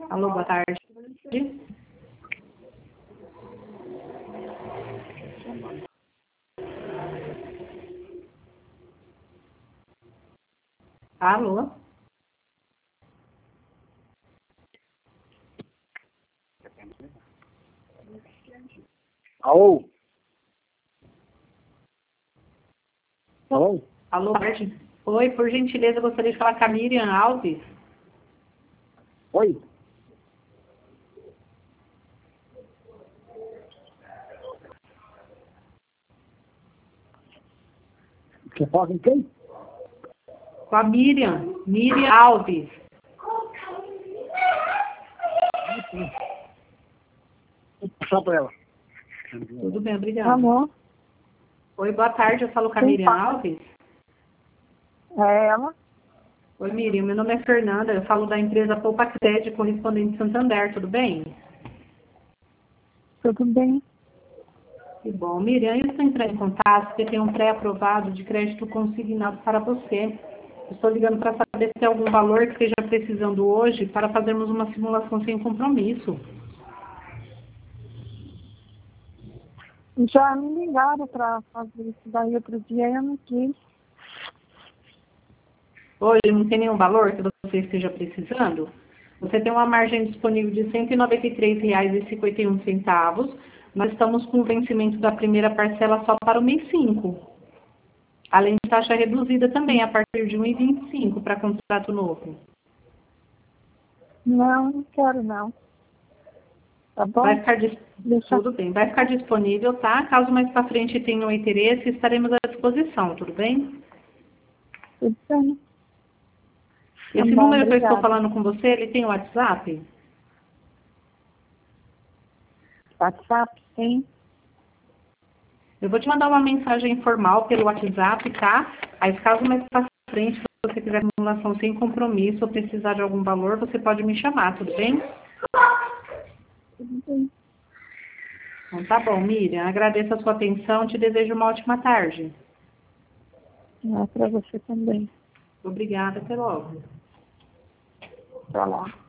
Alô, boa tarde. Alô? Alô? Alô? Alô, boa tarde. Oi, por gentileza, gostaria de falar com a Miriam Alves. Oi? Quer falar com quem? Com a Miriam Alves. Vou passar para ela. Tudo bem, obrigada. Alô? Oi, boa tarde, eu falo com a Quem Miriam fala? Alves. É ela? Oi, Miriam, meu nome é Fernanda, eu falo da empresa Poupa Crédito, correspondente Santander, tudo bem? Tudo bem? Que bom. Miriam, eu estou entrando em contato porque tem um pré-aprovado de crédito consignado para você. Eu estou ligando para saber se tem algum valor que esteja precisando hoje para fazermos uma simulação sem compromisso. Já me ligaram para fazer isso daí outro dia e eu não quis. Hoje não tem nenhum valor que você esteja precisando? Você tem uma margem disponível de R$ 193,51. Nós estamos com o vencimento da primeira parcela só para o mês 5. Além de taxa reduzida também, a partir de 1,25 para contrato novo. Não, não quero não. Tá bom? Vai ficar Deixa. Tudo bem, vai ficar disponível, tá? Caso mais para frente tenham interesse, estaremos à disposição, tudo bem? Tudo bem. Tá Esse bom, número que eu estou obrigada. falando com você, ele tem WhatsApp? WhatsApp, sim. Eu vou te mandar uma mensagem informal pelo WhatsApp, tá? Aí, caso mais para frente, se você quiser simulação sem compromisso ou precisar de algum valor, você pode me chamar, tudo bem? Tudo bem. Então tá bom, Miriam. Agradeço a sua atenção, te desejo uma ótima tarde. Para você também. Obrigada, até logo. Pra lá.